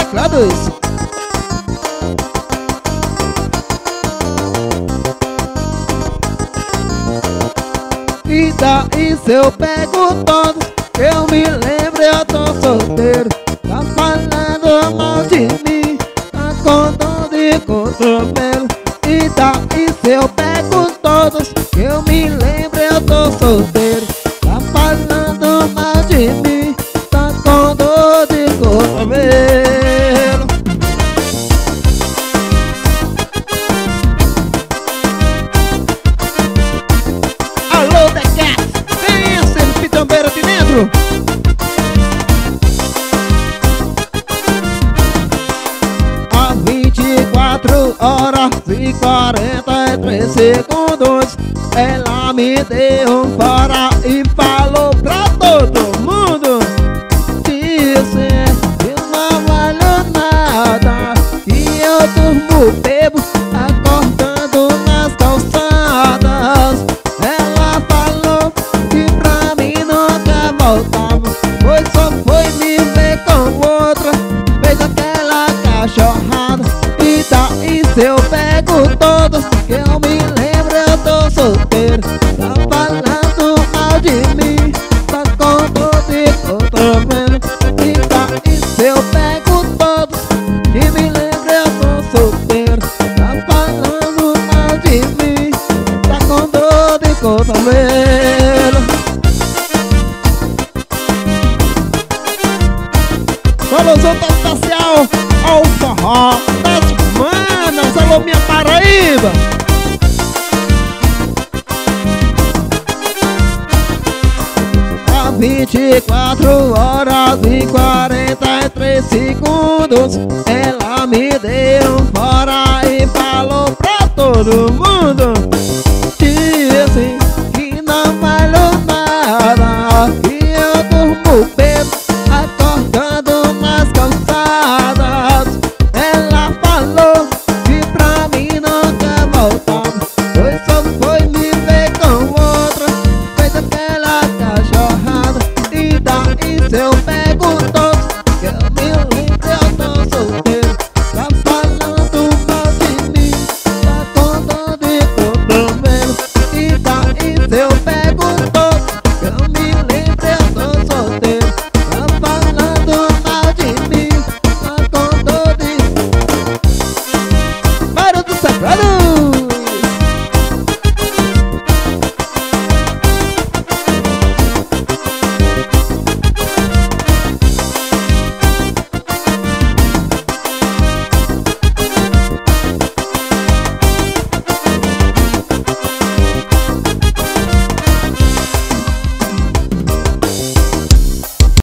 teclados. E daí se eu pego todos, eu me lembro, eu tô solteiro. Tá falando mal de mim, tá com dor de cotovelo. E daí se eu pego todos, eu me lembro, eu tô solteiro. Tá falando mal de mim, tá com dor de cotovelo. Alô, The Cats, vem esse pitambeiro de dentro. Há 24 horas e 43 segundos ela me deu um fora e falou pra todo mundo. Disse que eu não valho nada, e eu durmo bebo, acordando nas calçadas. Ela falou que pra mim nunca voltava, pois só foi me ver com outra, fez aquela cachorrada. E daí se eu pego todos, que eu me lembro, eu tô solteiro. Tá falando mal de mim, tá com dor de cotovelo. E daí se eu pego todos, que me lembro, eu tô solteiro. Tá falando mal de mim, tá com dor de cotovelo. Alusão especial ao forró das manas. Alô, minha Paraíba. Há 24 horas e 43 segundos ela me deu um fora e falou pra todo mundo. Disse que não valeu nada, e